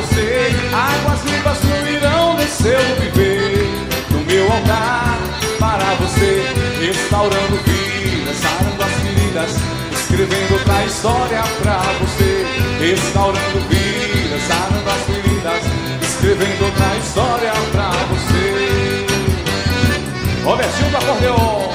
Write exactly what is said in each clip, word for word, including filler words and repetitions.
você. Águas vivas fluirão no seu viver. No meu altar para você, restaurando vidas, sarando as feridas, escrevendo outra história pra você. Restaurando vidas, sarando as feridas, escrevendo outra história pra você. Robertinho do acordeon.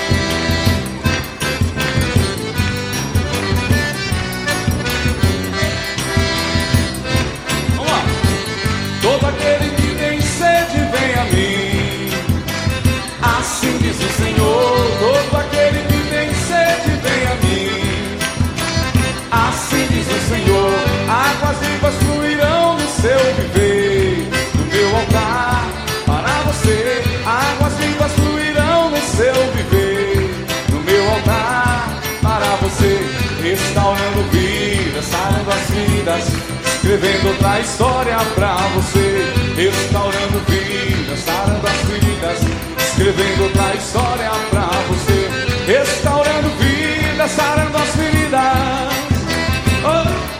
Vamos lá. Todo aquele que tem sede vem a mim, assim diz o Senhor. Todo aquele que tem sede vem a mim, assim diz o Senhor. Águas vivas fluirão no seu viver. No meu altar para você, águas vivas fluirão no seu viver. No meu altar para você, restaurando vidas, sarando as feridas, escrevendo outra história pra você. Restaurando vidas, sarando as feridas, escrevendo outra história pra você. Restaurando vidas, sarando as feridas. Oh.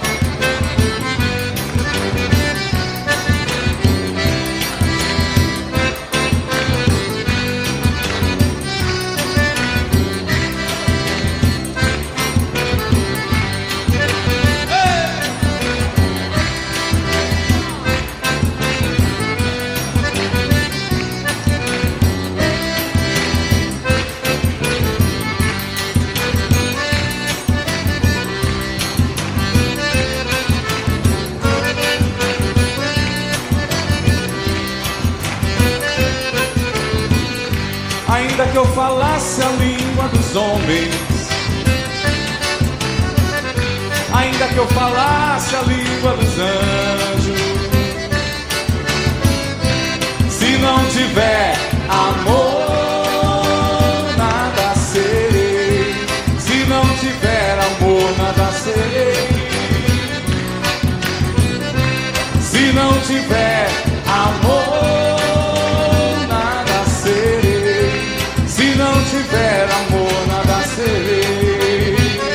Ainda que eu falasse a língua dos homens, ainda que eu falasse a língua dos anjos, se não tiver amor, nada serei. Se não tiver amor, nada serei. Se não tiver amor, se não tiver amor, nada serei.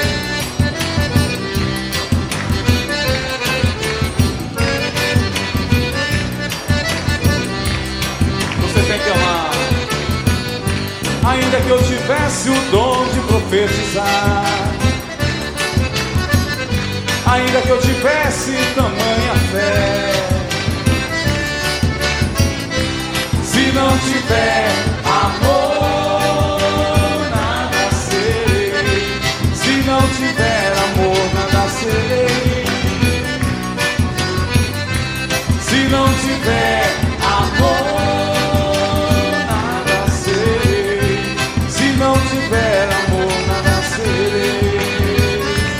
Você tem que amar. Ainda que eu tivesse o dom de profetizar, ainda que eu tivesse tamanha fé, se não tiver amor, se não tiver amor, nada serei. Se não tiver amor, nada serei. Se não tiver amor, nada serei.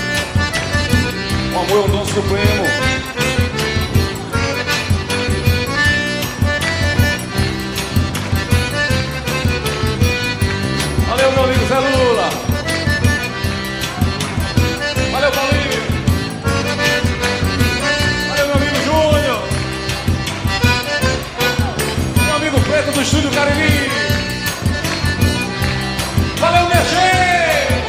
O amor é um dom supremo. Valeu, meu amigo Zé Lula. Valeu, Paulinho. Valeu, meu amigo Júnior. Meu amigo Preto do Estúdio Cariri. Valeu, minha gente.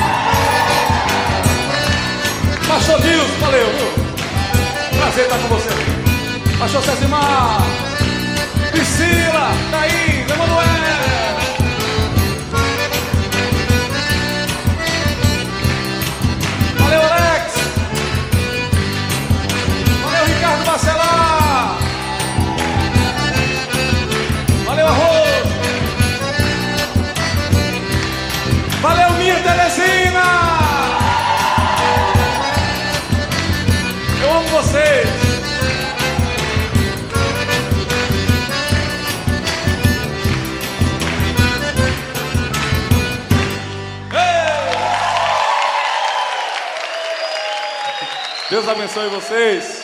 Pastor Dilson, valeu. Prazer estar com você aqui. Pastor Cezimar. Priscila, Thaís, Emanuel. Valeu, Alex. Valeu, Ricardo Bacelar. Valeu, Arroz. Valeu, minha Teresina. Eu amo vocês. Deus abençoe vocês.